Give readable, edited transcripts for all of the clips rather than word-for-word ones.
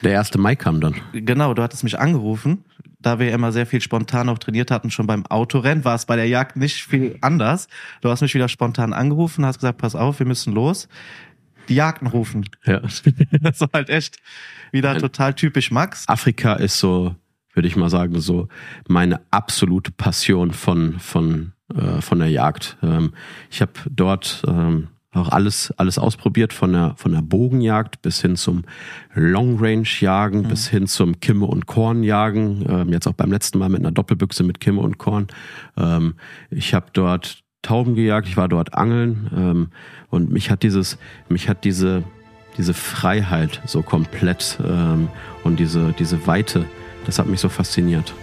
Der 1. Mai kam dann. Genau, du hattest mich angerufen. Da wir immer sehr viel spontan auch trainiert hatten, schon beim Autorennen, war es bei der Jagd nicht viel anders. Du hast mich wieder spontan angerufen, hast gesagt, pass auf, wir müssen los. Die Jagden rufen. Ja. Das war halt echt wieder total typisch Max. Afrika ist so, würde ich mal sagen, so meine absolute Passion von der Jagd. Ich habe dort auch alles ausprobiert, von der Bogenjagd bis hin zum Long-Range-Jagen, bis hin zum Kimme- und Kornjagen. Jetzt auch beim letzten Mal mit einer Doppelbüchse mit Kimme und Korn. Ich habe dort Tauben gejagt, ich war dort angeln und mich hat diese Freiheit so komplett und diese Weite, das hat mich so fasziniert.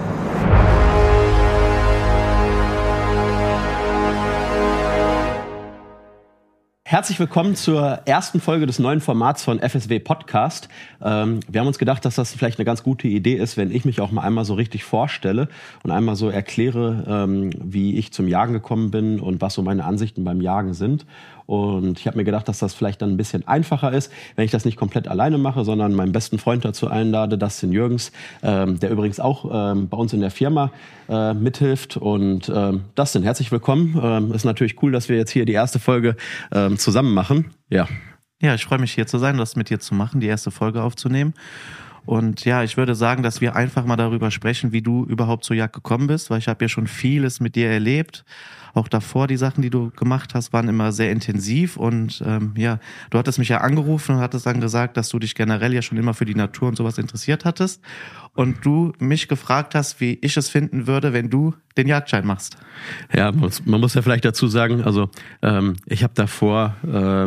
Herzlich willkommen zur ersten Folge des neuen Formats von FSW Podcast. Wir haben uns gedacht, dass das vielleicht eine ganz gute Idee ist, wenn ich mich auch mal einmal so richtig vorstelle und einmal so erkläre, wie ich zum Jagen gekommen bin und was so meine Ansichten beim Jagen sind. Und ich habe mir gedacht, dass das vielleicht dann ein bisschen einfacher ist, wenn ich das nicht komplett alleine mache, sondern meinen besten Freund dazu einlade, Dustin Jürgens, der übrigens auch bei uns in der Firma mithilft. Und Dustin, herzlich willkommen. Ist natürlich cool, dass wir jetzt hier die erste Folge zusammen machen. Ja, ich freue mich hier zu sein, das mit dir zu machen, die erste Folge aufzunehmen. Und ja, ich würde sagen, dass wir einfach mal darüber sprechen, wie du überhaupt zur Jagd gekommen bist, weil ich habe ja schon vieles mit dir erlebt. Auch davor, die Sachen, die du gemacht hast, waren immer sehr intensiv und du hattest mich ja angerufen und hattest dann gesagt, dass du dich generell ja schon immer für die Natur und sowas interessiert hattest und du mich gefragt hast, wie ich es finden würde, wenn du den Jagdschein machst. Ja, man muss ja vielleicht dazu sagen, also ich habe davor...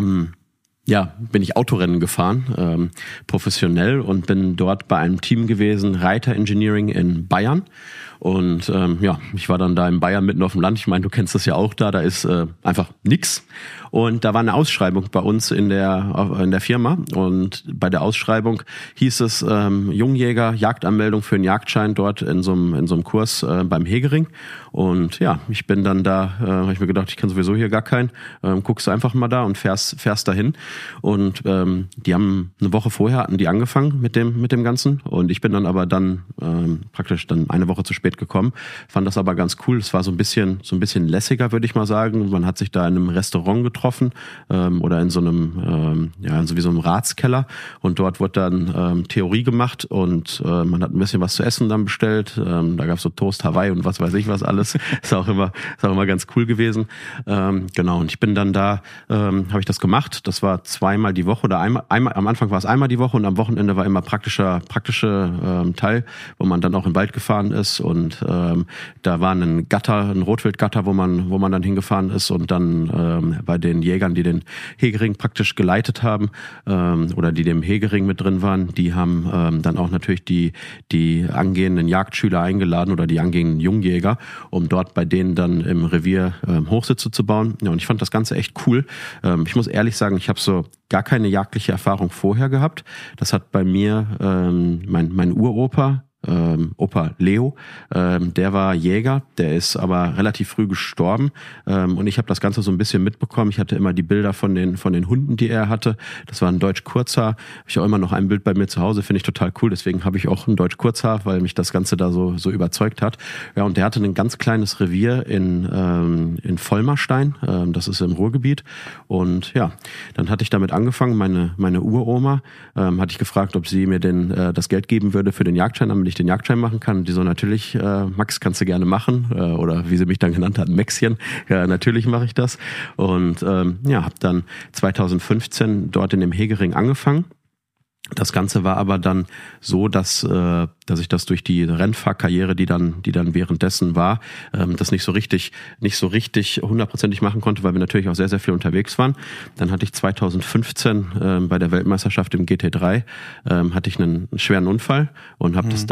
bin ich Autorennen gefahren, professionell, und bin dort bei einem Team gewesen, Reiter Engineering in Bayern. Und ich war dann da in Bayern mitten auf dem Land. Ich meine, du kennst das ja auch da ist einfach nix. Und da war eine Ausschreibung bei uns in der Firma. Und bei der Ausschreibung hieß es Jungjäger, Jagdanmeldung für einen Jagdschein dort in so einem Kurs beim Hegering. Und ja, ich bin dann da, habe ich mir gedacht, ich kann sowieso hier gar keinen. Guckst du einfach mal da und fährst dahin. Und die haben eine Woche vorher hatten die angefangen mit dem Ganzen. Und ich bin dann aber praktisch eine Woche zu spät gekommen. Fand das aber ganz cool. Es war so ein bisschen lässiger, würde ich mal sagen. Man hat sich da in einem Restaurant getroffen oder in so einem wie so einem Ratskeller, und dort wurde dann Theorie gemacht und man hat ein bisschen was zu essen dann bestellt. Da gab es so Toast Hawaii und was weiß ich was alles. Ist auch immer ganz cool gewesen. Genau, und ich bin dann da, habe ich das gemacht. Das war zweimal die Woche oder einmal am Anfang war es einmal die Woche und am Wochenende war immer praktische Teil, wo man dann auch im Wald gefahren ist, und da war ein Rotwildgatter, wo man dann hingefahren ist, und dann bei den Jägern, die den Hegering praktisch geleitet haben oder die dem Hegering mit drin waren, die haben dann auch natürlich die angehenden Jagdschüler eingeladen oder die angehenden Jungjäger, um dort bei denen dann im Revier Hochsitze zu bauen. Ja, und ich fand das Ganze echt cool. Ich muss ehrlich sagen, ich habe so gar keine jagdliche Erfahrung vorher gehabt. Das hat bei mir mein Uropa, Opa Leo, der war Jäger, der ist aber relativ früh gestorben, und ich habe das Ganze so ein bisschen mitbekommen. Ich hatte immer die Bilder von den Hunden, die er hatte. Das war ein Deutsch Kurzhaar. Habe ich auch immer noch ein Bild bei mir zu Hause, finde ich total cool. Deswegen habe ich auch ein Deutsch Kurzhaar, weil mich das Ganze da so überzeugt hat. Ja, und der hatte ein ganz kleines Revier in Vollmarstein, das ist im Ruhrgebiet. Und ja, dann hatte ich damit angefangen. Meine Uroma hatte ich gefragt, ob sie mir das Geld geben würde für den Jagdschein, damit ich den Jagdschein machen kann. Die so, natürlich, Max, kannst du gerne machen. Oder wie sie mich dann genannt hat, Maxchen. Ja, natürlich mache ich das. Und habe dann 2015 dort in dem Hegering angefangen. Das Ganze war aber dann so, dass ich das durch die Rennfahrkarriere, die dann währenddessen war, das nicht so richtig hundertprozentig machen konnte, weil wir natürlich auch sehr, sehr viel unterwegs waren. Dann hatte ich 2015 bei der Weltmeisterschaft im GT3 hatte ich einen schweren Unfall und habe das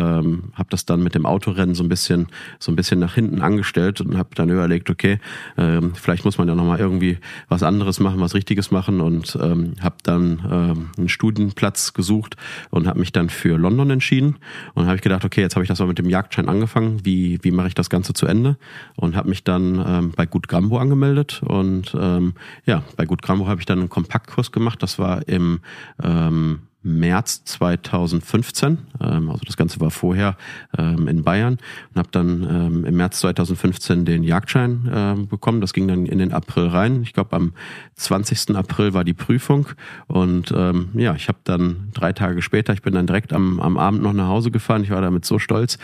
dann mit dem Autorennen so ein bisschen nach hinten angestellt und habe dann überlegt, okay, vielleicht muss man ja nochmal irgendwie was anderes machen, was Richtiges machen, und habe dann einen Studienplatz gesucht und habe mich dann für London entschieden. Und habe ich gedacht, okay, jetzt habe ich das mal mit dem Jagdschein angefangen, wie mache ich das Ganze zu Ende? Und habe mich dann bei Gut Grambo angemeldet, und bei Gut Grambo habe ich dann einen Kompaktkurs gemacht. Das war im März 2015, also das Ganze war vorher in Bayern, und habe dann im März 2015 den Jagdschein bekommen. Das ging dann in den April rein. Ich glaube, am 20. April war die Prüfung und ich habe dann 3 Tage später, ich bin dann direkt am Abend noch nach Hause gefahren. Ich war damit so stolz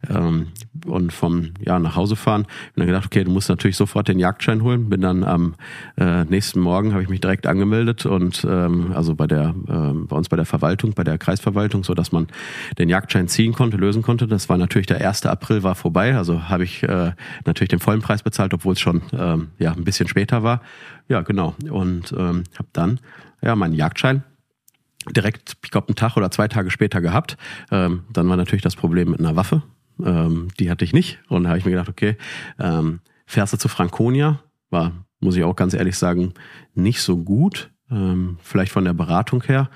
und vom nach Hause fahren. Bin dann gedacht, okay, du musst natürlich sofort den Jagdschein holen. Bin dann am nächsten Morgen, habe ich mich direkt angemeldet und also bei uns bei der Verwaltung, bei der Kreisverwaltung, so dass man den Jagdschein ziehen konnte, lösen konnte. Das war natürlich der 1. April war vorbei, also habe ich natürlich den vollen Preis bezahlt, obwohl es schon ein bisschen später war. Ja, genau. Und habe dann meinen Jagdschein direkt, ich glaube, einen Tag oder 2 Tage später gehabt. Dann war natürlich das Problem mit einer Waffe. Die hatte ich nicht. Und da habe ich mir gedacht, okay, fährst du zu Franconia? War, muss ich auch ganz ehrlich sagen, nicht so gut. Vielleicht von der Beratung her,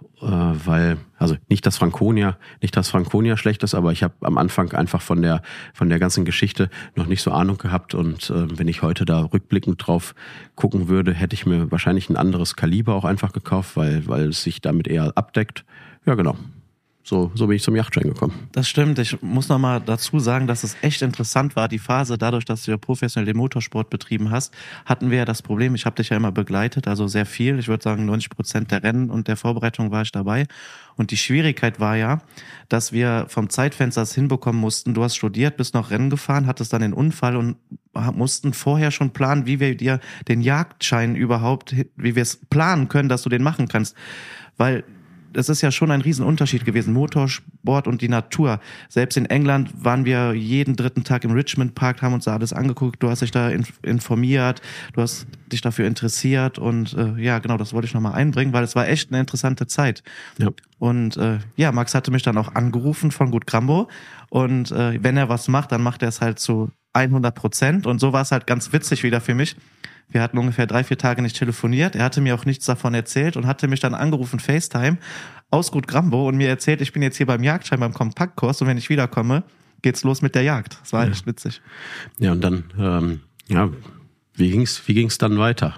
weil, also nicht, dass Franconia schlecht ist, aber ich habe am Anfang einfach von der ganzen Geschichte noch nicht so Ahnung gehabt und wenn ich heute da rückblickend drauf gucken würde, hätte ich mir wahrscheinlich ein anderes Kaliber auch einfach gekauft, weil es sich damit eher abdeckt. Ja, genau. So bin ich zum Jagdschein gekommen. Das stimmt. Ich muss nochmal dazu sagen, dass es echt interessant war, die Phase, dadurch, dass du ja professionell den Motorsport betrieben hast, hatten wir ja das Problem, ich habe dich ja immer begleitet, also sehr viel. Ich würde sagen, 90% der Rennen und der Vorbereitung war ich dabei. Und die Schwierigkeit war ja, dass wir vom Zeitfenster es hinbekommen mussten. Du hast studiert, bist noch Rennen gefahren, hattest dann den Unfall und mussten vorher schon planen, wie wir dir den Jagdschein überhaupt, wie wir es planen können, dass du den machen kannst. Weil das ist ja schon ein Riesenunterschied gewesen, Motorsport und die Natur. Selbst in England waren wir jeden 3. Tag im Richmond Park, haben uns da alles angeguckt. Du hast dich da informiert, du hast dich dafür interessiert und genau, das wollte ich nochmal einbringen, weil es war echt eine interessante Zeit. Ja. Und Max hatte mich dann auch angerufen von Gut Grambo und wenn er was macht, dann macht er es halt zu 100% und so war es halt ganz witzig wieder für mich. Wir hatten ungefähr 3-4 Tage nicht telefoniert. Er hatte mir auch nichts davon erzählt und hatte mich dann angerufen, FaceTime, aus Gut Grambo und mir erzählt, ich bin jetzt hier beim Jagdschein, beim Kompaktkurs und wenn ich wiederkomme, geht's los mit der Jagd. Das war echt witzig. Ja, und dann, wie ging's dann weiter?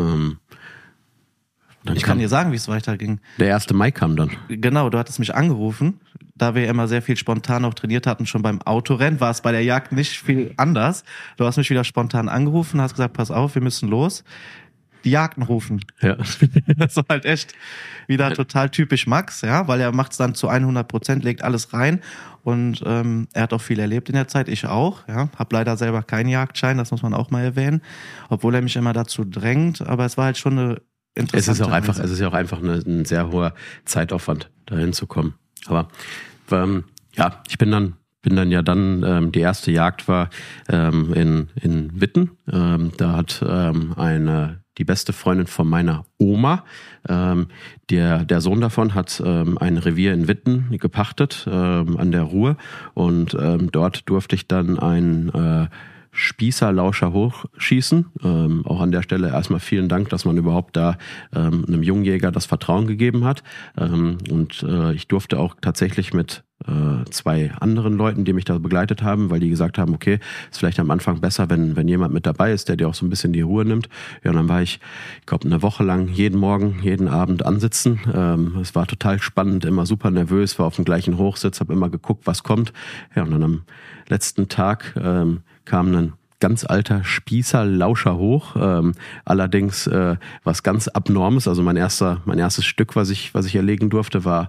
Ich kann dir sagen, wie es weiterging. Der 1. Mai kam dann. Genau, du hattest mich angerufen. Da wir immer sehr viel spontan auch trainiert hatten, schon beim Autorennen, war es bei der Jagd nicht viel anders. Du hast mich wieder spontan angerufen, hast gesagt, pass auf, wir müssen los. Die Jagden rufen. Ja. Das war halt echt wieder total typisch Max, ja, weil er macht es dann zu 100%, legt alles rein und er hat auch viel erlebt in der Zeit, ich auch, ja, hab leider selber keinen Jagdschein, das muss man auch mal erwähnen, obwohl er mich immer dazu drängt, aber es war halt schon eine interessante Es ist ja auch einfach ein sehr hoher Zeitaufwand, dahin zu kommen. Aber ich bin dann die erste Jagd war in Witten. Da hat die beste Freundin von meiner Oma, der Sohn davon hat ein Revier in Witten gepachtet an der Ruhr und dort durfte ich dann ein Spießerlauscher hochschießen. Auch an der Stelle erstmal vielen Dank, dass man überhaupt da einem Jungjäger das Vertrauen gegeben hat. Und ich durfte auch tatsächlich mit 2 anderen Leuten, die mich da begleitet haben, weil die gesagt haben, okay, ist vielleicht am Anfang besser, wenn jemand mit dabei ist, der dir auch so ein bisschen die Ruhe nimmt. Ja, und dann war ich glaube, eine Woche lang jeden Morgen, jeden Abend ansitzen. Es war total spannend, immer super nervös, war auf dem gleichen Hochsitz, habe immer geguckt, was kommt. Ja, und dann am letzten Tag kam ein ganz alter Spießerlauscher hoch, allerdings was ganz Abnormes. Also mein erstes Stück, was ich erlegen durfte, war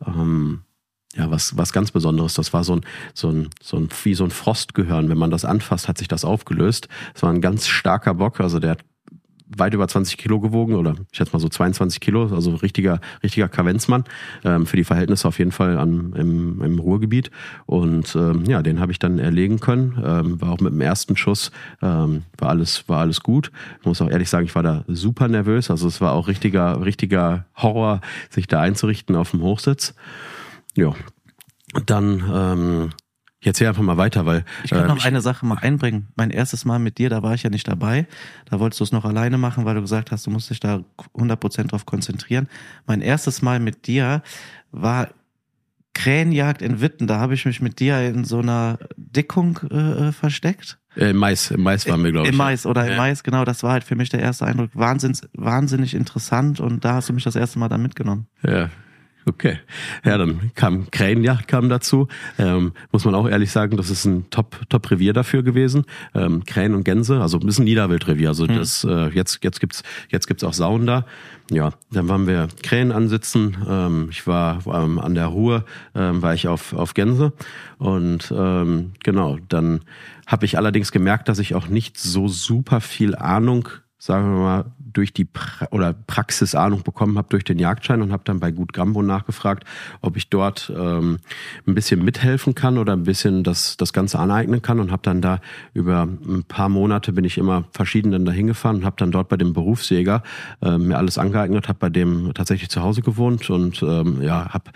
was ganz Besonderes. Das war so ein Frostgehörn. Wenn man das anfasst, hat sich das aufgelöst. Es war ein ganz starker Bock, also der hat weit über 20 Kilo gewogen oder ich schätze mal so 22 Kilo, also richtiger Kavenzmann, für die Verhältnisse auf jeden Fall im Ruhrgebiet und den habe ich dann erlegen können, war auch mit dem ersten Schuss, war alles gut. Ich muss auch ehrlich sagen, ich war da super nervös, also es war auch richtiger Horror, sich da einzurichten auf dem Hochsitz. Ja, dann jetzt hier einfach mal weiter, weil ich kann noch eine Sache mal einbringen. Mein erstes Mal mit dir, da war ich ja nicht dabei. Da wolltest du es noch alleine machen, weil du gesagt hast, du musst dich da 100% drauf konzentrieren. Mein erstes Mal mit dir war Krähenjagd in Witten. Da habe ich mich mit dir in so einer Dickung versteckt. Im Mais waren wir, glaube ich. Im Mais, genau. Das war halt für mich der erste Eindruck. Wahnsinnig interessant und da hast du mich das erste Mal dann mitgenommen. Ja. Okay. Ja, dann kam Krähenjagd dazu. Muss man auch ehrlich sagen, das ist ein Top-Revier dafür gewesen. Krähen und Gänse, also ein bisschen Niederwildrevier. Also das jetzt gibt's auch Sauen da. Ja, dann waren wir Krähen ansitzen. Ich war an der Ruhr, war ich auf Gänse. Und genau, dann habe ich allerdings gemerkt, dass ich auch nicht so super viel Ahnung, sagen wir mal, durch die Praxisahnung bekommen habe durch den Jagdschein und habe dann bei Gut Grambo nachgefragt, ob ich dort ein bisschen mithelfen kann oder ein bisschen das Ganze aneignen kann und habe dann da über ein paar Monate bin ich immer verschiedenen dahin gefahren und habe dann dort bei dem Berufsjäger mir alles angeeignet, habe bei dem tatsächlich zu Hause gewohnt und habe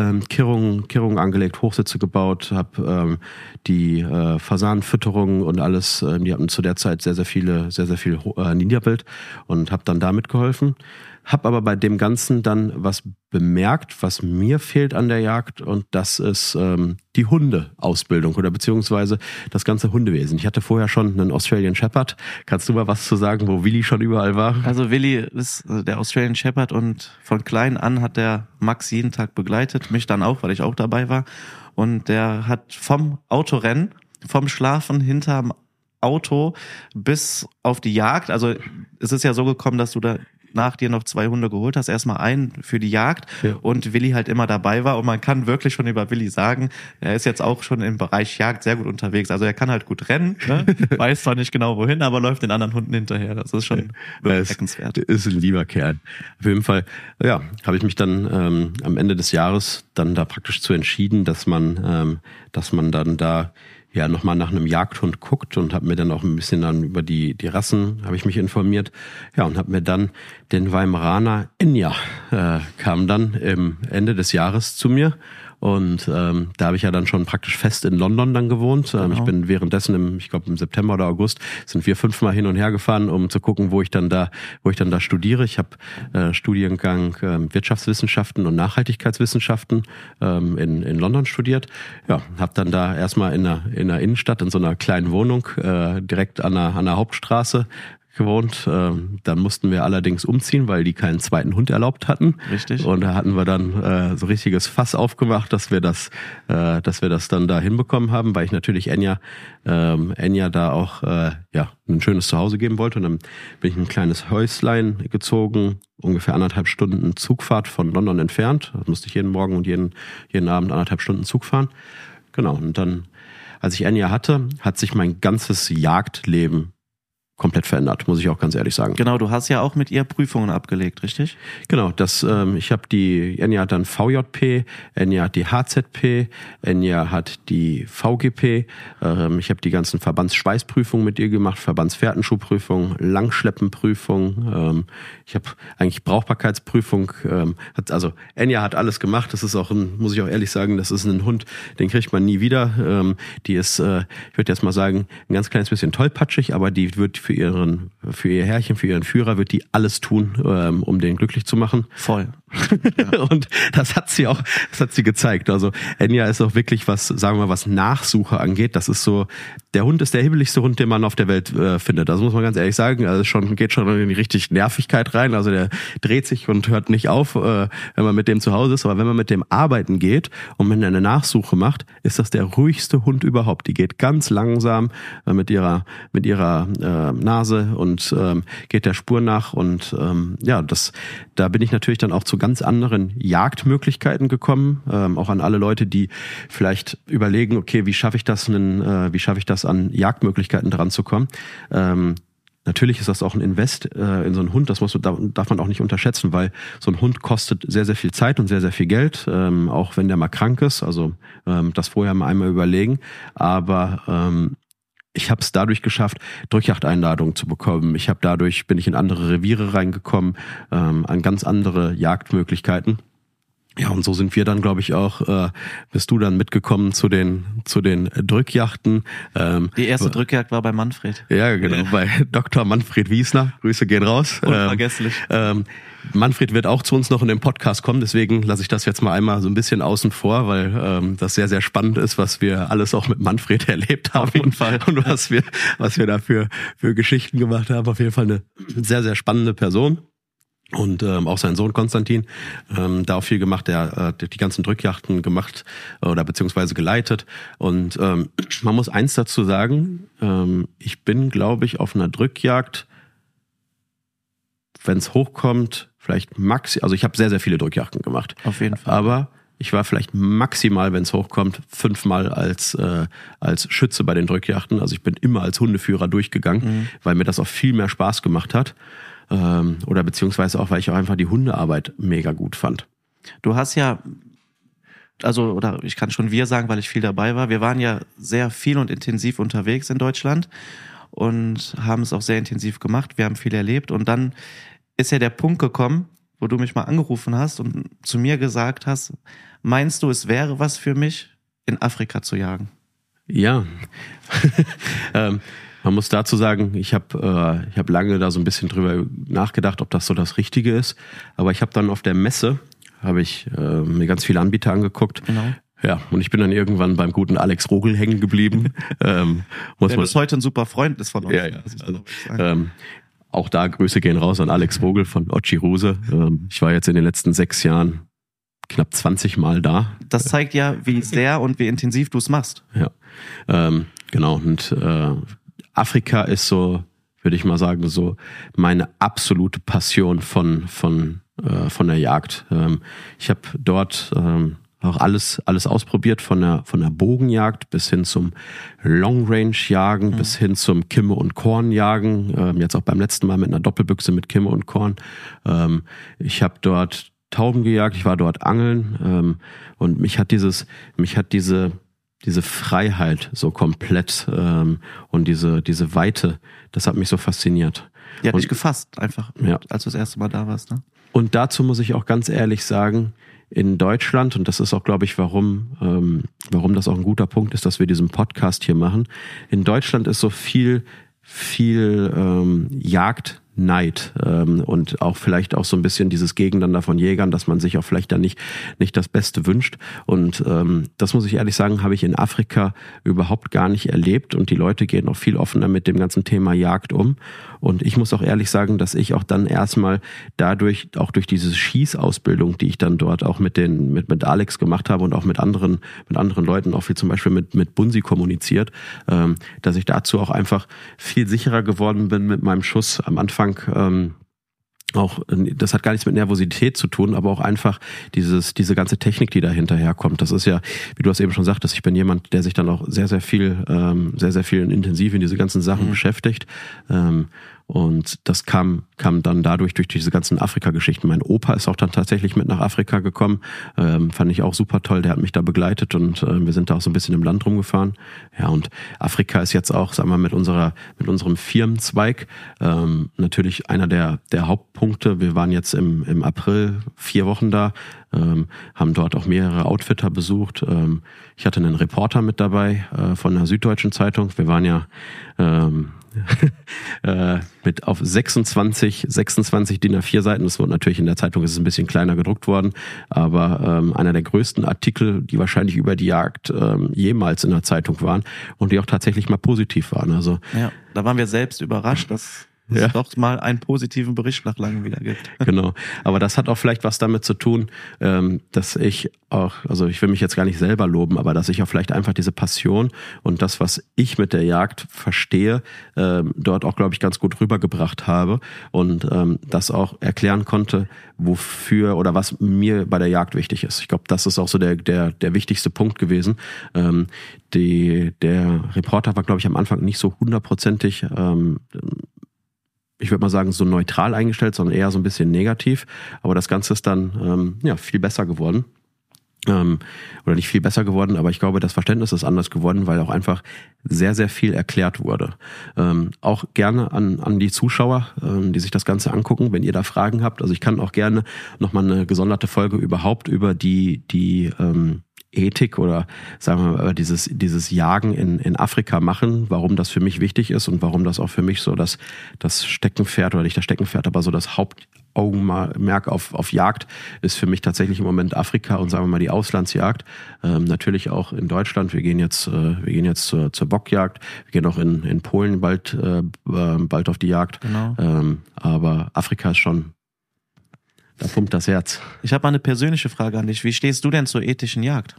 Kirrungen angelegt, Hochsitze gebaut, habe die Fasanenfütterung und alles, die hatten zu der Zeit sehr viel Niederwild und habe dann da mitgeholfen. Habe aber bei dem Ganzen dann was bemerkt, was mir fehlt an der Jagd und das ist die Hundeausbildung oder beziehungsweise das ganze Hundewesen. Ich hatte vorher schon einen Australian Shepherd. Kannst du mal was zu sagen, wo Willi schon überall war? Also Willi ist der Australian Shepherd und von klein an hat der Max jeden Tag begleitet, mich dann auch, weil ich auch dabei war. Und der hat vom Autorennen, vom Schlafen hinterm Auto bis auf die Jagd, also es ist ja so gekommen, dass du da nach dir noch 2 Hunde geholt hast, erstmal einen für die Jagd und Willi halt immer dabei war und man kann wirklich schon über Willi sagen, er ist jetzt auch schon im Bereich Jagd sehr gut unterwegs, also er kann halt gut rennen, ne? Weiß zwar nicht genau wohin, aber läuft den anderen Hunden hinterher, das ist schon bemerkenswert. Ist ein lieber Kerl. Auf jeden Fall, ja, habe ich mich dann am Ende des Jahres dann da praktisch zu entschieden, dass man dann da ja nochmal nach einem Jagdhund guckt und habe mir dann auch ein bisschen dann über die Rassen habe ich mich informiert, ja, und habe mir dann den Weimaraner Enya kam dann im Ende des Jahres zu mir. Und da habe ich ja dann schon praktisch fest in London dann gewohnt. Genau. Ich bin währenddessen ich glaube im September oder August sind wir 5-mal hin und her gefahren, um zu gucken, wo ich dann da studiere. Ich habe Studiengang Wirtschaftswissenschaften und Nachhaltigkeitswissenschaften in London studiert. Ja, habe dann da erstmal in der Innenstadt in so einer kleinen Wohnung direkt an der Hauptstraße gewohnt. Dann mussten wir allerdings umziehen, weil die keinen zweiten Hund erlaubt hatten. Richtig. Und da hatten wir dann so richtiges Fass aufgemacht, dass wir das dann da hinbekommen haben, weil ich natürlich Enya da auch ein schönes Zuhause geben wollte. Und dann bin ich in ein kleines Häuslein gezogen, ungefähr 1,5 Stunden Zugfahrt von London entfernt. Da musste ich jeden Morgen und jeden Abend 1,5 Stunden Zug fahren. Genau. Und dann, als ich Enya hatte, hat sich mein ganzes Jagdleben komplett verändert, muss ich auch ganz ehrlich sagen. Genau, du hast ja auch mit ihr Prüfungen abgelegt, richtig? Genau, ich habe Enya hat dann VJP, Enya hat die HZP, Enya hat die VGP, ich habe die ganzen Verbandsschweißprüfungen mit ihr gemacht, Verbandsfährtenschuhprüfung, Langschleppenprüfung, ich habe eigentlich Brauchbarkeitsprüfung, also Enya hat alles gemacht, das ist auch muss ich auch ehrlich sagen, das ist ein Hund, den kriegt man nie wieder, die ist, ich würde jetzt mal sagen, ein ganz kleines bisschen tollpatschig, aber die wird für ihr Herrchen, für ihren Führer wird die alles tun, um den glücklich zu machen. Voll. Ja. Und das hat sie gezeigt. Also Enya ist auch wirklich was Nachsuche angeht. Das ist so, der Hund ist der hibbeligste Hund, den man auf der Welt findet. Das muss man ganz ehrlich sagen. Also geht schon in die richtig Nervigkeit rein. Also der dreht sich und hört nicht auf, wenn man mit dem zu Hause ist. Aber wenn man mit dem arbeiten geht und wenn er eine Nachsuche macht, ist das der ruhigste Hund überhaupt. Die geht ganz langsam mit ihrer Nase und geht der Spur nach und da bin ich natürlich dann auch zu ganz anderen Jagdmöglichkeiten gekommen, auch an alle Leute, die vielleicht überlegen, okay, wie schaffe ich das an Jagdmöglichkeiten dran zu kommen. Natürlich ist das auch ein Invest in so einen Hund, darf man auch nicht unterschätzen, weil so ein Hund kostet sehr, sehr viel Zeit und sehr, sehr viel Geld, auch wenn der mal krank ist, also das vorher mal einmal überlegen, aber ich habe es dadurch geschafft, Drückjagdeinladungen zu bekommen. Bin ich in andere Reviere reingekommen, an ganz andere Jagdmöglichkeiten. Ja, und so sind wir dann, glaube ich, auch, bist du dann mitgekommen zu den Drückjachten. Die erste Drückjagd war bei Manfred. Ja, genau, bei Dr. Manfred Wiesner. Grüße gehen raus. Unvergesslich. Manfred wird auch zu uns noch in den Podcast kommen, deswegen lasse ich das jetzt mal einmal so ein bisschen außen vor, weil das sehr, sehr spannend ist, was wir alles auch mit Manfred erlebt haben. Auf jeden Fall. Und was wir da für Geschichten gemacht haben. Auf jeden Fall eine sehr, sehr spannende Person. Und auch sein Sohn Konstantin, da auch viel gemacht, der die ganzen Drückjachten gemacht oder beziehungsweise geleitet. Und man muss eins dazu sagen, ich bin, glaube ich, auf einer Drückjagd, wenn es hochkommt, vielleicht also ich habe sehr, sehr viele Drückjachten gemacht. Auf jeden Fall. Aber ich war vielleicht maximal, wenn es hochkommt, 5-mal als Schütze bei den Drückjachten. Also ich bin immer als Hundeführer durchgegangen, weil mir das auch viel mehr Spaß gemacht hat. Oder beziehungsweise auch, weil ich auch einfach die Hundearbeit mega gut fand. Du hast ja, also, oder ich kann schon wir sagen, weil ich viel dabei war, wir waren ja sehr viel und intensiv unterwegs in Deutschland und haben es auch sehr intensiv gemacht. Wir haben viel erlebt und dann ist ja der Punkt gekommen, wo du mich mal angerufen hast und zu mir gesagt hast, meinst du, es wäre was für mich, in Afrika zu jagen? Ja, man muss dazu sagen, ich hab lange da so ein bisschen drüber nachgedacht, ob das so das Richtige ist. Aber ich habe dann auf der Messe, mir ganz viele Anbieter angeguckt. Genau. Ja, und ich bin dann irgendwann beim guten Alex Rogel hängen geblieben. Der bis heute ein super Freund ist von uns. Ja. Also, auch da Grüße gehen raus an Alex Rogel von Ochi Ruse. Ich war jetzt in den letzten 6 Jahren knapp 20 Mal da. Das zeigt ja, wie sehr und wie intensiv du es machst. Ja, genau. Und Afrika ist so, würde ich mal sagen, so meine absolute Passion von der Jagd. Ich habe dort auch alles ausprobiert, von der Bogenjagd bis hin zum Long-Range-Jagen, bis hin zum Kimme- und Kornjagen. Jetzt auch beim letzten Mal mit einer Doppelbüchse mit Kimme und Korn. Ich habe dort Tauben gejagt, ich war dort angeln und mich hat diese Freiheit so komplett und diese Weite, das hat mich so fasziniert. Die hat dich gefasst, einfach, als du das erste Mal da warst. Ne? Und dazu muss ich auch ganz ehrlich sagen, in Deutschland, und das ist auch, glaube ich, warum das auch ein guter Punkt ist, dass wir diesen Podcast hier machen, in Deutschland ist so viel Jagdneid und auch vielleicht auch so ein bisschen dieses Gegeneinander von Jägern, dass man sich auch vielleicht dann nicht das Beste wünscht. Und das muss ich ehrlich sagen, habe ich in Afrika überhaupt gar nicht erlebt und die Leute gehen auch viel offener mit dem ganzen Thema Jagd um. Und ich muss auch ehrlich sagen, dass ich auch dann erstmal dadurch, auch durch diese Schießausbildung, die ich dann dort auch mit Alex gemacht habe und auch mit anderen Leuten, auch wie zum Beispiel mit Bunsi kommuniziert, dass ich dazu auch einfach viel sicherer geworden bin mit meinem Schuss am Anfang. Auch, das hat gar nichts mit Nervosität zu tun, aber auch einfach diese ganze Technik, die da hinterherkommt. Das ist ja, wie du es eben schon sagtest, ich bin jemand, der sich dann auch sehr, sehr viel intensiv in diese ganzen Sachen beschäftigt. Und das kam dann dadurch durch diese ganzen Afrika-Geschichten. Mein Opa ist auch dann tatsächlich mit nach Afrika gekommen. Fand ich auch super toll. Der hat mich da begleitet und wir sind da auch so ein bisschen im Land rumgefahren. Ja, und Afrika ist jetzt auch, sagen wir mal, mit unserem Firmenzweig natürlich einer der Hauptpunkte. Wir waren jetzt im April 4 Wochen da, haben dort auch mehrere Outfitter besucht. Ich hatte einen Reporter mit dabei von der Süddeutschen Zeitung. Wir waren ja mit auf 26 DIN A4 Seiten. Das wurde natürlich in der Zeitung, ist es ein bisschen kleiner gedruckt worden, aber einer der größten Artikel, die wahrscheinlich über die Jagd jemals in der Zeitung waren und die auch tatsächlich mal positiv waren. Also ja, da waren wir selbst überrascht, dass es doch mal einen positiven Bericht nach langem wieder gibt. Genau, aber das hat auch vielleicht was damit zu tun, dass ich auch, also ich will mich jetzt gar nicht selber loben, aber dass ich auch vielleicht einfach diese Passion und das, was ich mit der Jagd verstehe, dort auch, glaube ich, ganz gut rübergebracht habe und das auch erklären konnte, wofür oder was mir bei der Jagd wichtig ist. Ich glaube, das ist auch so der wichtigste Punkt gewesen. Der Reporter war, glaube ich, am Anfang nicht so hundertprozentig ich würde mal sagen, so neutral eingestellt, sondern eher so ein bisschen negativ. Aber das Ganze ist dann viel besser geworden. Oder nicht viel besser geworden, aber ich glaube, das Verständnis ist anders geworden, weil auch einfach sehr, sehr viel erklärt wurde. Auch gerne an die Zuschauer, die sich das Ganze angucken, wenn ihr da Fragen habt. Also ich kann auch gerne nochmal eine gesonderte Folge überhaupt über die Ethik oder sagen wir mal dieses Jagen in Afrika machen, warum das für mich wichtig ist und warum das auch für mich so das Steckenpferd oder nicht das Steckenpferd, aber so das Hauptaugenmerk auf Jagd ist für mich tatsächlich im Moment Afrika und sagen wir mal die Auslandsjagd. Natürlich auch in Deutschland. Wir gehen jetzt zur Bockjagd. Wir gehen auch in Polen bald auf die Jagd. Genau. Aber Afrika ist schon Da pumpt das Herz. Ich habe mal eine persönliche Frage an dich. Wie stehst du denn zur ethischen Jagd?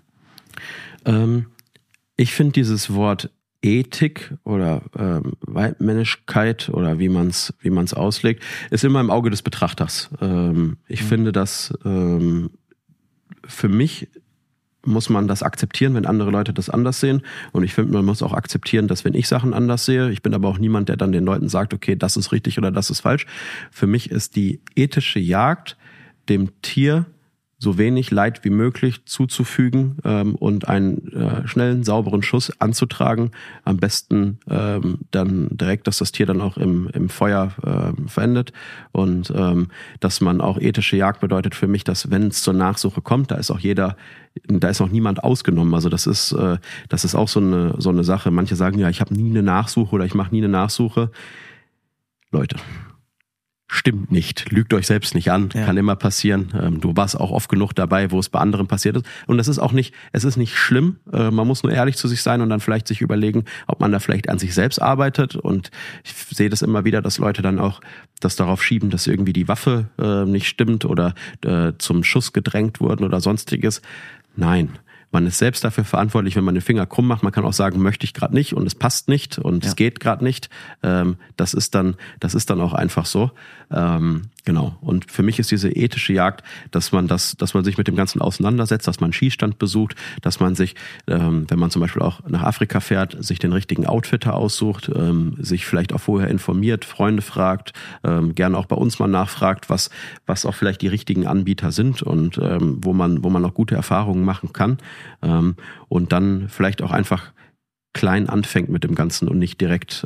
Ich finde dieses Wort Ethik oder Weidmännigkeit oder wie man's auslegt, ist immer im Auge des Betrachters. Ich finde, dass für mich muss man das akzeptieren, wenn andere Leute das anders sehen. Und ich finde, man muss auch akzeptieren, dass wenn ich Sachen anders sehe, ich bin aber auch niemand, der dann den Leuten sagt, okay, das ist richtig oder das ist falsch. Für mich ist die ethische Jagd, dem Tier so wenig Leid wie möglich zuzufügen und einen schnellen, sauberen Schuss anzutragen. Am besten dann direkt, dass das Tier dann auch im Feuer verendet. Und dass man auch ethische Jagd bedeutet für mich, dass wenn es zur Nachsuche kommt, da ist auch niemand ausgenommen. Also das ist auch so eine Sache. Manche sagen, ja, ich habe nie eine Nachsuche oder ich mache nie eine Nachsuche. Leute, stimmt nicht. Lügt euch selbst nicht an. Ja. Kann immer passieren. Du warst auch oft genug dabei, wo es bei anderen passiert ist. Und es ist nicht schlimm. Man muss nur ehrlich zu sich sein und dann vielleicht sich überlegen, ob man da vielleicht an sich selbst arbeitet. Und ich sehe das immer wieder, dass Leute dann auch das darauf schieben, dass irgendwie die Waffe nicht stimmt oder zum Schuss gedrängt wurden oder sonstiges. Nein. Man ist selbst dafür verantwortlich, wenn man den Finger krumm macht. Man kann auch sagen, möchte ich gerade nicht und es passt nicht und es geht gerade nicht. Das ist dann auch einfach so. Genau. Und für mich ist diese ethische Jagd, dass man sich mit dem Ganzen auseinandersetzt, dass man einen Schießstand besucht, dass man sich, wenn man zum Beispiel auch nach Afrika fährt, sich den richtigen Outfitter aussucht, sich vielleicht auch vorher informiert, Freunde fragt, gerne auch bei uns mal nachfragt, was auch vielleicht die richtigen Anbieter sind und wo man auch gute Erfahrungen machen kann. Und dann vielleicht auch einfach klein anfängt mit dem Ganzen und nicht direkt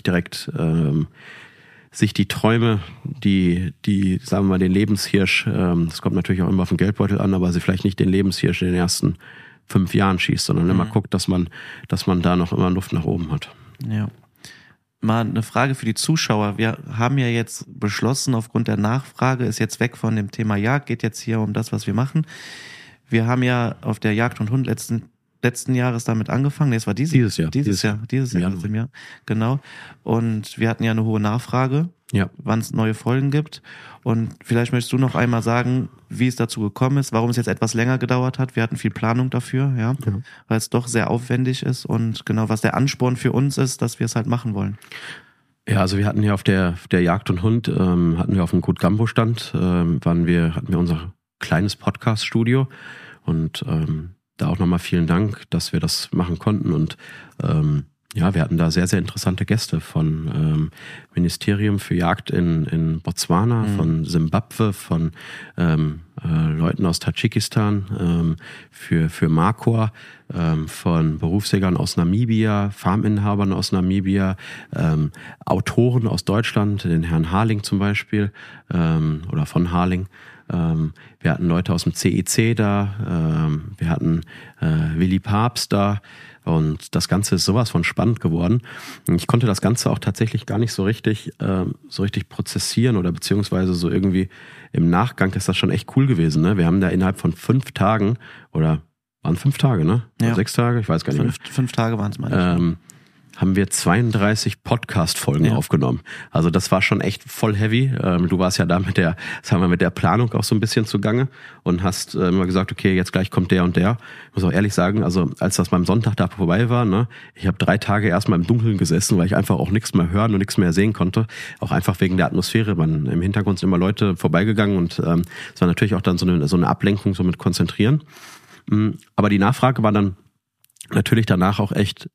sich die Träume, die sagen wir mal den Lebenshirsch, das kommt natürlich auch immer auf den Geldbeutel an, aber sie vielleicht nicht den Lebenshirsch in den ersten 5 Jahren schießt, sondern immer guckt, dass man da noch immer Luft nach oben hat. Ja. Mal eine Frage für die Zuschauer. Wir haben ja jetzt beschlossen, aufgrund der Nachfrage ist jetzt weg von dem Thema Jagd, geht jetzt hier um das, was wir machen. Wir haben ja auf der Jagd und Hund letzten Jahres damit angefangen. Nee, es war dieses Jahr. Dieses Jahr. Genau. Und wir hatten ja eine hohe Nachfrage, wann es neue Folgen gibt. Und vielleicht möchtest du noch einmal sagen, wie es dazu gekommen ist, warum es jetzt etwas länger gedauert hat. Wir hatten viel Planung dafür, weil es doch sehr aufwendig ist und genau, was der Ansporn für uns ist, dass wir es halt machen wollen. Ja, also wir hatten ja auf der Jagd und Hund, hatten wir auf dem Gut Gambo Stand, hatten wir unser kleines Podcast-Studio und da auch nochmal vielen Dank, dass wir das machen konnten und wir hatten da sehr, sehr interessante Gäste von Ministerium für Jagd in Botswana, von Simbabwe, von Leuten aus Tadschikistan, für Marquardt, von Berufsjägern aus Namibia, Farminhabern aus Namibia, Autoren aus Deutschland, den Herrn Harling zum Beispiel oder von Harling. Wir hatten Leute aus dem CEC da, wir hatten Willi Papst da und das Ganze ist sowas von spannend geworden. Ich konnte das Ganze auch tatsächlich gar nicht so richtig prozessieren oder beziehungsweise so irgendwie im Nachgang ist das schon echt cool gewesen. Ne? Wir haben da innerhalb von 5 Tagen oder waren 5 Tage, ne? Ja. 6 Tage? Ich weiß gar nicht mehr. 5 Tage waren es mal. Haben wir 32 Podcast-Folgen aufgenommen. Also das war schon echt voll heavy. Du warst ja da mit der Planung auch so ein bisschen zugange und hast immer gesagt, okay, jetzt gleich kommt der und der. Ich muss auch ehrlich sagen, also als das beim Sonntag da vorbei war, ne, ich habe 3 Tage erstmal im Dunkeln gesessen, weil ich einfach auch nichts mehr hören und nichts mehr sehen konnte. Auch einfach wegen der Atmosphäre. Im Hintergrund sind immer Leute vorbeigegangen und es war natürlich auch dann so eine Ablenkung, so mit Konzentrieren. Aber die Nachfrage war dann natürlich danach auch echt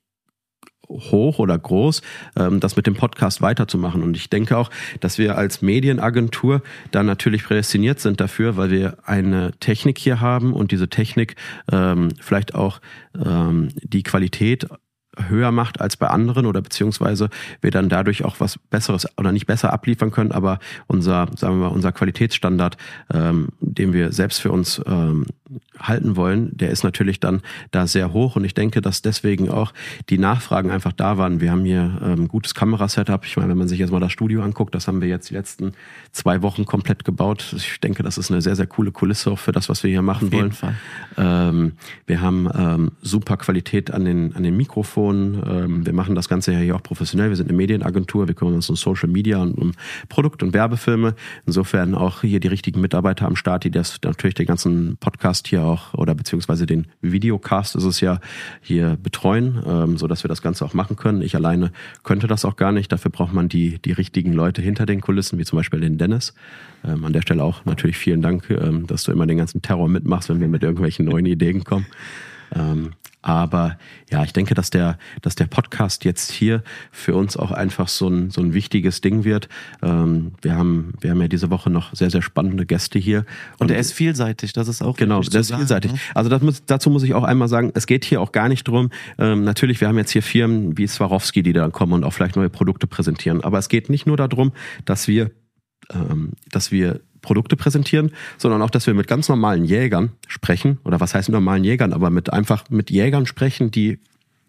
hoch oder groß, das mit dem Podcast weiterzumachen. Und ich denke auch, dass wir als Medienagentur da natürlich prädestiniert sind dafür, weil wir eine Technik hier haben und diese Technik vielleicht auch die Qualität höher macht als bei anderen oder beziehungsweise wir dann dadurch auch was Besseres oder nicht besser abliefern können, aber unser Qualitätsstandard, den wir selbst für uns halten wollen, der ist natürlich dann da sehr hoch und ich denke, dass deswegen auch die Nachfragen einfach da waren. Wir haben hier ein gutes Kamerasetup. Ich meine, wenn man sich jetzt mal das Studio anguckt, das haben wir jetzt die letzten 2 Wochen komplett gebaut. Ich denke, das ist eine sehr, sehr coole Kulisse auch für das, was wir hier machen wollen. Auf jeden Fall. Wir haben super Qualität an den Mikrofonen. Mikrofon. Wir machen das Ganze ja hier auch professionell. Wir sind eine Medienagentur, wir kümmern uns um Social Media und um Produkt- und Werbefilme. Insofern auch hier die richtigen Mitarbeiter am Start, die das natürlich den ganzen Podcast hier auch oder beziehungsweise den Videocast ist es ja hier betreuen, so dass wir das Ganze auch machen können. Ich alleine könnte das auch gar nicht. Dafür braucht man die richtigen Leute hinter den Kulissen, wie zum Beispiel den Dennis. An der Stelle auch natürlich vielen Dank, dass du immer den ganzen Terror mitmachst, wenn wir mit irgendwelchen neuen Ideen kommen. Aber ja, ich denke, dass der Podcast jetzt hier für uns auch einfach so ein wichtiges Ding wird. Wir haben ja diese Woche noch sehr, sehr spannende Gäste hier. Und er ist vielseitig, das ist auch genau, der ist vielseitig. Ne? Also dazu muss ich auch einmal sagen, es geht hier auch gar nicht drum, natürlich, wir haben jetzt hier Firmen wie Swarovski, die da kommen und auch vielleicht neue Produkte präsentieren. Aber es geht nicht nur darum, dass wir Produkte präsentieren, sondern auch, dass wir mit ganz normalen Jägern sprechen, oder was heißt normalen Jägern, aber mit Jägern sprechen, die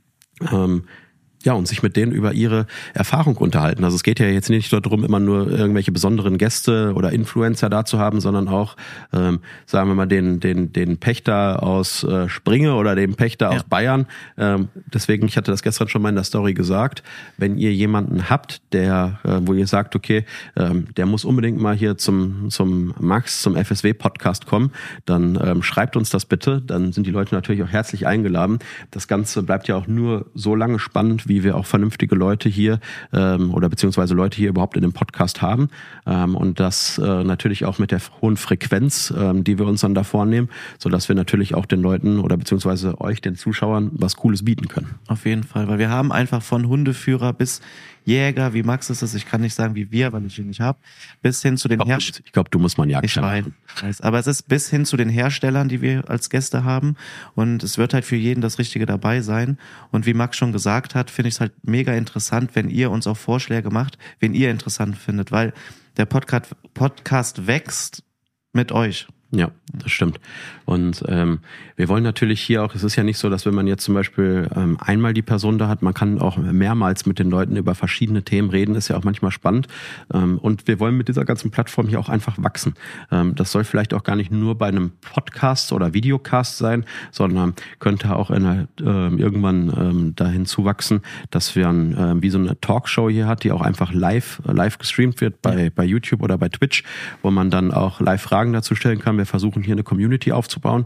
und sich mit denen über ihre Erfahrung unterhalten. Also es geht ja jetzt nicht darum, immer nur irgendwelche besonderen Gäste oder Influencer da zu haben, sondern auch, sagen wir mal, den Pächter aus Springe oder den Pächter aus Bayern. Deswegen, ich hatte das gestern schon mal in der Story gesagt, wenn ihr jemanden habt, der, wo ihr sagt, okay, der muss unbedingt mal hier zum Max, zum FSW-Podcast kommen, dann schreibt uns das bitte. Dann sind die Leute natürlich auch herzlich eingeladen. Das Ganze bleibt ja auch nur so lange spannend, wie wir auch vernünftige Leute hier oder beziehungsweise Leute hier überhaupt in dem Podcast haben und das natürlich auch mit der hohen Frequenz, die wir uns dann da vornehmen, sodass wir natürlich auch den Leuten oder beziehungsweise euch, den Zuschauern, was Cooles bieten können. Auf jeden Fall, weil wir haben einfach von Hundeführer bis Jäger, wie Max ist es, ich kann nicht sagen wie wir, weil ich ihn nicht habe, bis hin zu den Herstellern. Ich glaube, du musst mal einen Jagdschein machen. Ich weiß, aber es ist bis hin zu den Herstellern, die wir als Gäste haben und es wird halt für jeden das Richtige dabei sein und wie Max schon gesagt hat, finde ich es halt mega interessant, wenn ihr uns auch Vorschläge macht, wen ihr interessant findet, weil der Podcast wächst mit euch. Ja, das stimmt. Und wir wollen natürlich hier auch, es ist ja nicht so, dass wenn man jetzt zum Beispiel einmal die Person da hat, man kann auch mehrmals mit den Leuten über verschiedene Themen reden, ist ja auch manchmal spannend. Und wir wollen mit dieser ganzen Plattform hier auch einfach wachsen. Das soll vielleicht auch gar nicht nur bei einem Podcast oder Videocast sein, sondern könnte auch irgendwann dahin zuwachsen, dass wir wie so eine Talkshow hier hat, die auch einfach live gestreamt wird bei YouTube oder bei Twitch, wo man dann auch live Fragen dazu stellen kann. Wir versuchen hier eine Community aufzubauen.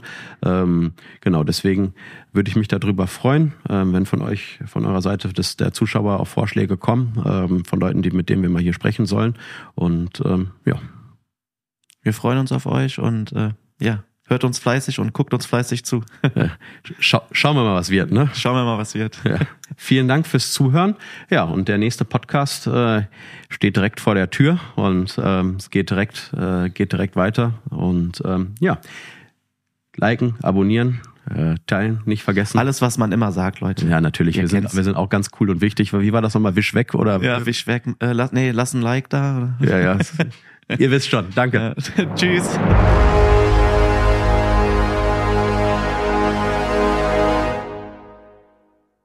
Genau, deswegen würde ich mich darüber freuen, wenn von eurer Seite der Zuschauer auch Vorschläge kommen, von Leuten, mit denen wir mal hier sprechen sollen. Und ja. Wir freuen uns auf euch und hört uns fleißig und guckt uns fleißig zu. Schauen wir mal, was wird, ne? Schauen wir mal, was wird. Ja. Vielen Dank fürs Zuhören. Ja, und der nächste Podcast steht direkt vor der Tür und es geht direkt weiter. Und liken, abonnieren, teilen, nicht vergessen. Alles, was man immer sagt, Leute. Ja, natürlich. Wir sind auch ganz cool und wichtig. Wie war das nochmal? Wisch weg? Oder? Ja, wisch weg. Lass ein Like da. Ja. Ihr wisst schon. Danke. Tschüss.